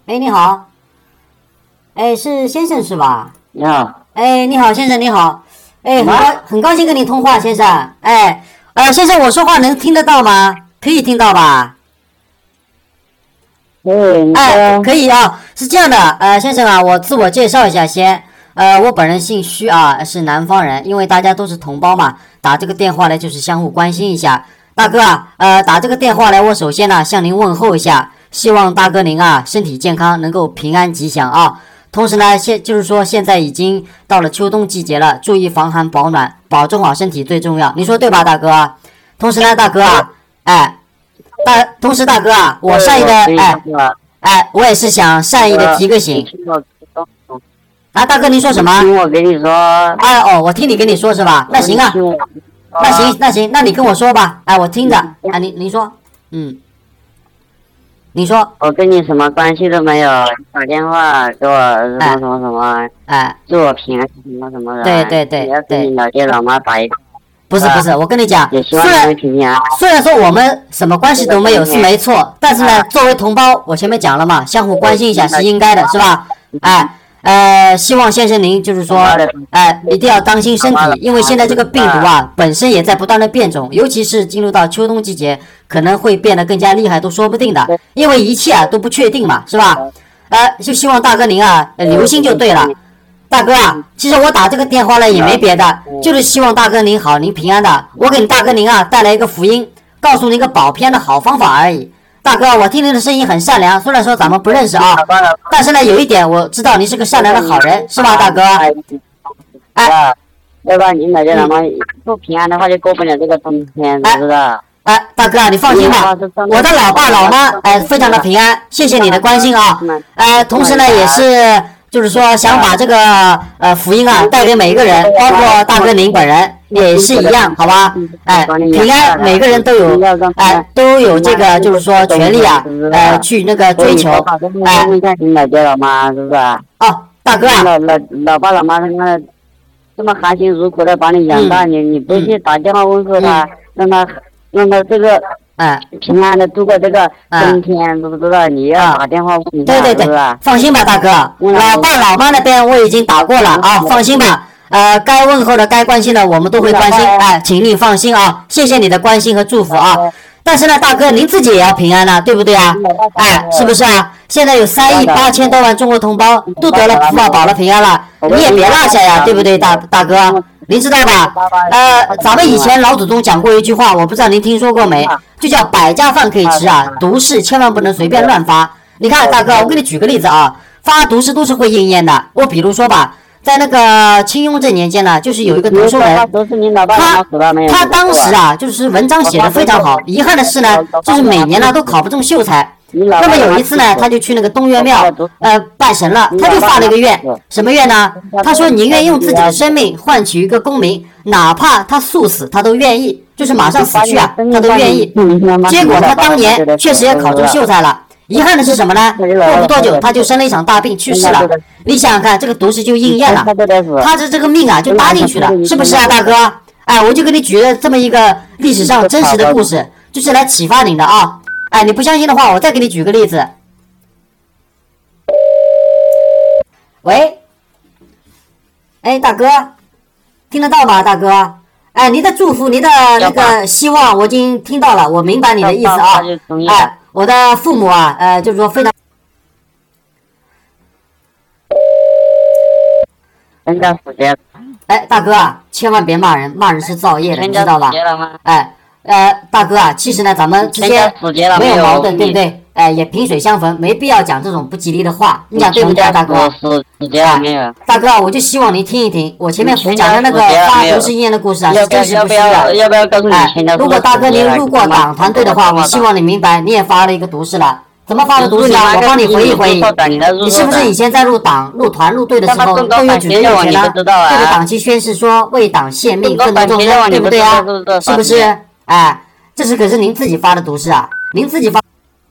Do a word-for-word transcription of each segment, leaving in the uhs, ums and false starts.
哎，你好。哎，是先生是吧？ 你好。 哎，你好，先生，你好。哎，很高很高兴跟你通话，先生。哎，呃，先生，我说话能听得到吗？可以听到吧？ 嗯， 哎，可以啊。是这样的，呃，先生啊，我自我介绍一下先。呃，我本人姓徐啊，是南方人。因为大家都是同胞嘛，打这个电话来就是相互关心一下。大哥啊，呃，打这个电话来，我首先呢向您问候一下，希望大哥您啊身体健康，能够平安吉祥啊。同时呢，现就是说现在已经到了秋冬季节了，注意防寒保暖，保重好身体最重要。你说对吧，大哥？同时呢，大哥啊，哎，大，同时大哥啊，我善意的哎哎，我也是想善意的提个醒。啊，大哥您说什么？ 听我跟你说。 哎哦，我听你跟你说是吧？那行啊，那行那行，那你跟我说吧。哎，我听着。哎，您您说，嗯。你说， 我跟你什么关系都没有，打电话给我什么什么什么， 哎， 祝我平安什么什么的。 对对对你要跟你老爹老妈打一个。 不是不是，我跟你讲，虽然虽然说我们什么关系都没有是没错，但是呢，作为同胞，我前面讲了嘛，相互关心一下是应该的，是吧？哎。呃，希望先生您就是说，哎，一定要当心身体，因为现在这个病毒啊，本身也在不断的变种，尤其是进入到秋冬季节，可能会变得更加厉害，都说不定的。因为一切啊都不确定嘛，是吧？呃，就希望大哥您啊留心就对了。大哥啊，其实我打这个电话呢也没别的，就是希望大哥您好，您平安的。我给大哥您啊带来一个福音，告诉您一个保平安的好方法而已。大哥，我听您的声音很善良，虽然说咱们不认识啊，但是呢，有一点我知道您是个善良的好人，是吧，大哥？ 哎，要不然你老爹老妈不平安的话，就过不了这个冬天，知不知道？ 哎，大哥，你放心吧，我的老爸老妈哎非常的平安，谢谢你的关心啊。呃，同时呢，也是就是说想把这个呃福音啊带给每一个人，包括大哥您本人。也是一样，好吧？哎，平安，每个人都有，哎，都有这个，就是说权利啊，呃，去那个追求，哎。 问一下你老爹老妈是不是？ 哦，大哥啊。 老老老爸老妈他妈这么含辛茹苦的把你养大，你你不去打电话问候他，让他让他这个哎平安的度过这个冬天，知不知道？你要打电话问一下， 对对对，放心吧，大哥，老爸老妈那边我已经打过了啊，放心吧。呃，该问候的、该关心的，我们都会关心。哎，请你放心啊，谢谢你的关心和祝福啊。但是呢，大哥，您自己也要平安呐、啊，对不对啊？哎，是不是啊？现在有三亿八千多万中国同胞都得了福报，保了平安了，你也别落下呀，对不对，大大哥？您知道吧？呃，咱们以前老祖宗讲过一句话，我不知道您听说过没？就叫百家饭可以吃啊，毒誓千万不能随便乱发。你看，大哥，我给你举个例子啊，发毒誓都是会应验的。我比如说吧。在那个清雍正年间呢，就是有一个读书人，他他当时啊，就是文章写的非常好。遗憾的是呢，就是每年呢都考不中秀才。那么有一次呢，他就去那个东岳庙，呃，拜神了，他就发了一个愿，什么愿呢？他说宁愿用自己的生命换取一个功名，哪怕他速死，他都愿意，就是马上死去啊，他都愿意。结果他当年确实也考中秀才了。遗憾的是什么呢？过不多久他就生了一场大病去世了。你想想看，这个毒誓就应验了，他的这个命啊就搭进去了，是不是啊，大哥？哎，我就给你举了这么一个历史上真实的故事，就是来启发你的啊。哎，你不相信的话，我再给你举个例子。喂，哎，大哥，听得到吗，大哥？哎，您的祝福，您的那个希望，我已经听到了，我明白你的意思啊。哎。我的父母啊，呃，就是说非常。 人家死结。 哎，大哥啊，千万别骂人，骂人是造业的，你知道吧？哎，呃，大哥啊，其实呢，咱们之间没有矛盾，对不对？哎，也萍水相逢，没必要讲这种不吉利的话，你讲对不对啊，大哥？哎，大哥，我就希望您听一听，我前面讲的那个发毒誓应验的故事啊，是真实不虚的。 要不要告诉你？ 哎，如果大哥您路过党团队的话，我希望你明白，你也发了一个毒誓了。怎么发的毒誓啊？我帮你回忆回忆。你是不是以前在入党、入团、入队的时候都有举着右拳呢？对着党旗宣誓说为党献命、奋斗终身，对不对啊？是不是？哎，这是可是您自己发的毒誓啊，您自己发。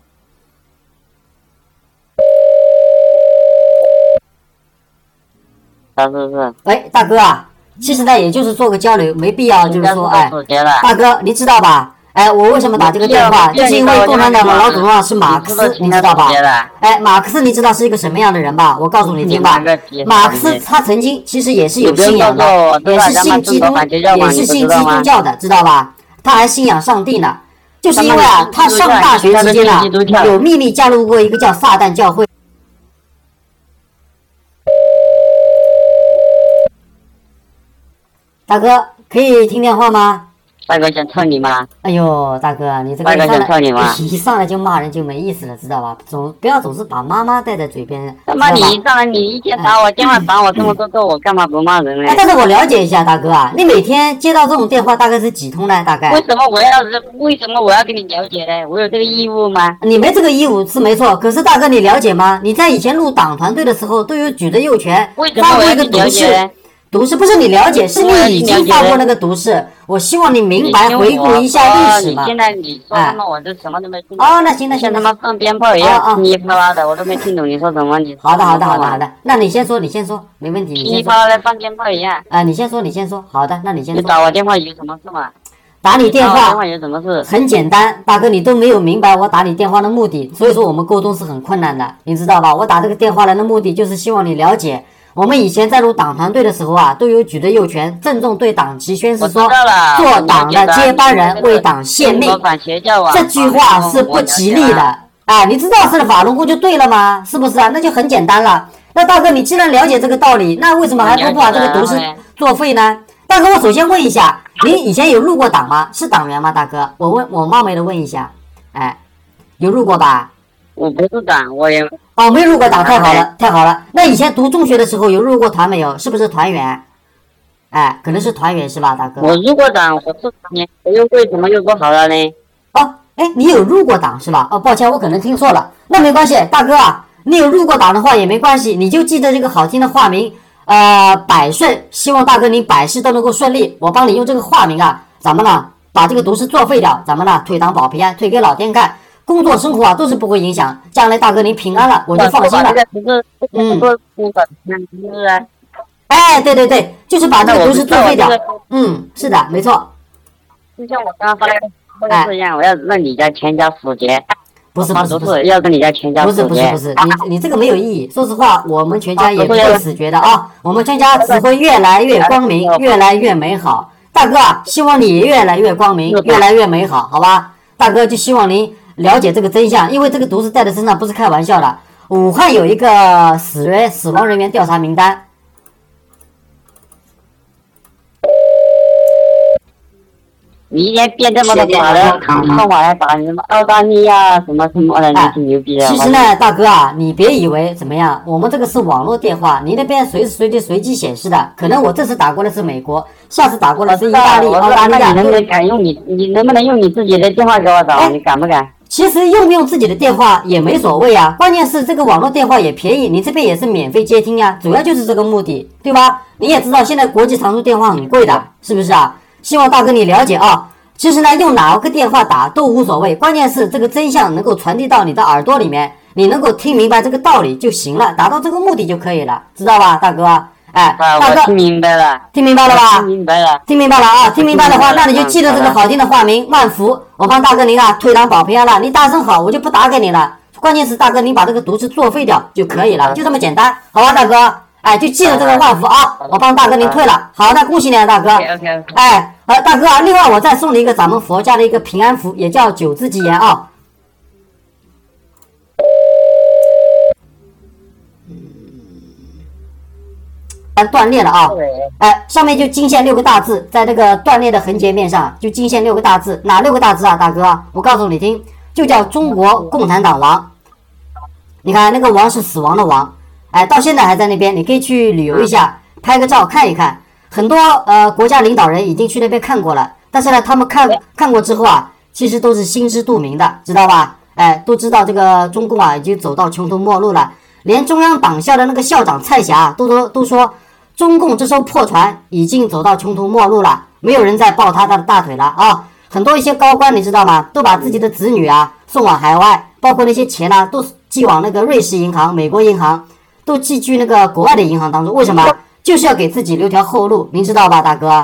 是是是。 喂，大哥啊，其实呢，也就是做个交流，没必要就是说，哎，大哥，您知道吧？ 哎，我为什么打这个电话？就是因为共产党的老祖宗啊是马克思，你知道吧？哎，马克思你知道是一个什么样的人吧？我告诉你听吧。马克思他曾经其实也是有信仰的，也是信基督，也是信基督教的，知道吧？他还信仰上帝呢。就是因为啊，他上大学期间呢，有秘密加入过一个叫撒旦教会。大哥，可以听电话吗？ 大哥想操你妈！ 哎呦，大哥，你这个一上来一上来就骂人就没意思了，知道吧？总不要总是把妈妈带在嘴边。 他妈，你一上来你一天打我电话打我这么多个，我干嘛不骂人呢？ 哎，但是我了解一下，大哥啊，你每天接到这种电话大概是几通呢？大概？ 为什么我要为什么我要跟你了解呢？我有这个义务吗？ 你没这个义务是没错，可是大哥你了解吗？你在以前入党团队的时候都有举的右拳，发过一个毒誓。毒誓不是你了解，是你已经发过那个毒誓。我希望你明白，回顾一下历史嘛。 你现在你说什么，我都什么都没听懂。 哦，那行那行， 像他妈放鞭炮一样，噼里啪啦的，我都没听懂你说什么。你好的好的好的好的，那你先说，你先说，没问题。 噼里啪啦的放鞭炮一样。 啊，你先说，你先说。好的，那你先说。 你打我电话有什么事吗？ 打你电话有什么事？ 很简单，大哥你都没有明白我打你电话的目的，所以说我们沟通是很困难的，你知道吧？我打这个电话来的目的就是希望你了解。我们以前在入党团队的时候啊，都有举着右拳，郑重对党旗宣誓说，做党的接班人，为党献命。这句话是不吉利的，哎，你知道是法轮功就对了吗？是不是啊？那就很简单了。那大哥，你既然了解这个道理，那为什么还不把这个毒誓作废呢？大哥，我首先问一下，你以前有入过党吗？是党员吗？大哥，我问，我冒昧的问一下，哎，有入过吧？ 我不是党，我也哦，没入过党，太好了，太好了。那以前读中学的时候有入过团没有？是不是团员？哎，可能是团员是吧，大哥？ 我入过党，我是团员，我又为什么又不好了呢？ 哦，哎，你有入过党是吧？哦，抱歉，我可能听错了。那没关系，大哥啊，你有入过党的话也没关系，你就记得这个好听的化名，呃，百顺。希望大哥你百事都能够顺利。我帮你用这个化名啊，咱们呢把这个毒誓作废掉，咱们呢退党保平安，退给老天看。工作生活啊都是不会影响，将来大哥您平安了，我就放心了。嗯，哎，对对对，就是把这个毒誓作废掉。嗯，是的，没错。 就像我刚刚发的那个一样，我要让你家全家死绝。 不是不是不是， 要跟你家全家死绝。不是不是不是，你你这个没有意义。说实话，我们全家也不会死绝的啊，我们全家只会越来越光明，越来越美好。大哥啊，希望你越来越光明，越来越美好，好吧？大哥就希望您了解这个真相，因为这个毒是带在身上，不是开玩笑的。武汉有一个死人死亡人员调查名单。 你一天变这么多打的，号码来打什么澳大利亚什么什么的，你挺牛逼的。 其实呢，大哥啊，你别以为怎么样，我们这个是网络电话，你那边随时随地随机显示的。可能我这次打过的是美国，下次打过的是意大利、澳大利亚。 你能不能敢用你？你能不能用你自己的电话给我打？你敢不敢？ 其实用不用自己的电话也没所谓啊，关键是这个网络电话也便宜，你这边也是免费接听呀，主要就是这个目的，对吧？你也知道现在国际长途电话很贵的，是不是啊？希望大哥你了解啊。其实呢，用哪个电话打都无所谓，关键是这个真相能够传递到你的耳朵里面，你能够听明白这个道理就行了，达到这个目的就可以了，知道吧，大哥？哎，大哥， 听明白了， 听明白了吧？ 听明白了， 听明白了啊！听明白的话，那你就记得这个好听的化名万福，我帮大哥您啊退党保平安了，你大声好，我就不打给你了。关键是大哥，你把这个毒誓作废掉就可以了，就这么简单，好吧，大哥？哎，就记得这个万福啊，我帮大哥您退了。好的，恭喜你啊，大哥。哎，呃，大哥啊，另外我再送你一个咱们佛家的一个平安符，也叫九字吉言啊。断裂了啊！哎，上面就金线六个大字，在这个断裂的横截面上就金线六个大字，哪六个大字啊，大哥？我告诉你听，就叫中国共产党亡。你看那个亡是死亡的亡，哎，到现在还在那边，你可以去旅游一下，拍个照看一看。很多呃国家领导人已经去那边看过了，但是呢，他们看看过之后啊，其实都是心知肚明的，知道吧？哎，都知道这个中共啊已经走到穷途末路了，连中央党校的那个校长蔡霞都都都说。中共这艘破船已经走到穷途末路了，没有人再抱他的大腿了啊！很多一些高官你知道吗？都把自己的子女啊送往海外，包括那些钱呢、啊、都寄往那个瑞士银行、美国银行，都寄居那个国外的银行当中。为什么？就是要给自己留条后路，您知道吧，大哥？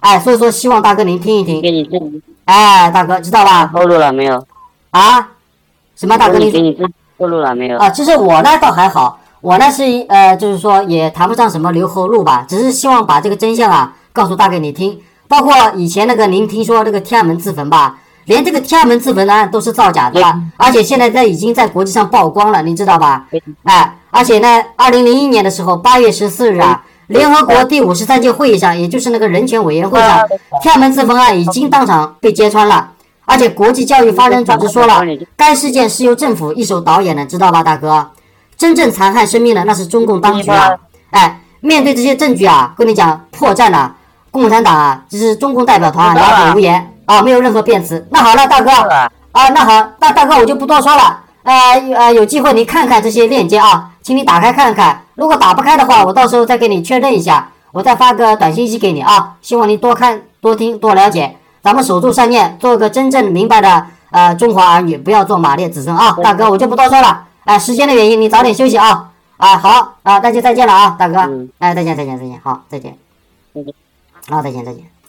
哎，所以说希望大哥您听一听。 给你自哎，大哥知道吧？ 透露了没有？ 啊？什么大哥您？ 给你自透露了没有？ 啊，其实我呢倒还好，我呢是呃，就是说也谈不上什么留后路吧，只是希望把这个真相啊告诉大哥你听。包括以前那个您听说这个天安门自焚吧，连这个天安门自焚呢都是造假的吧，而且现在在已经在国际上曝光了，你知道吧？哎，而且呢，二零零一年的时候，八月十四日啊，联合国第五十三届会议上，也就是那个人权委员会上，天安门自焚案已经当场被揭穿了。而且国际教育发展组织说了，该事件是由政府一手导演的，知道吧，大哥？真正残害生命的那是中共当局啊！哎，面对这些证据啊，跟你讲破绽了，共产党啊，只是中共代表团啊，哑口无言啊，没有任何辩词。那好了，大哥啊，那好，那大哥我就不多说了。呃呃，有机会你看看这些链接啊，请你打开看看。如果打不开的话，我到时候再给你确认一下，我再发个短信息给你啊。希望你多看、多听、多了解。咱们守住善念，做个真正明白的呃中华儿女，不要做马列子孙啊！大哥，我就不多说了。哎、呃，时间的原因，你早点休息啊！啊，好啊，那就再见了啊，大哥。哎，再见，再见，再见，好，再见。好，再见，再见。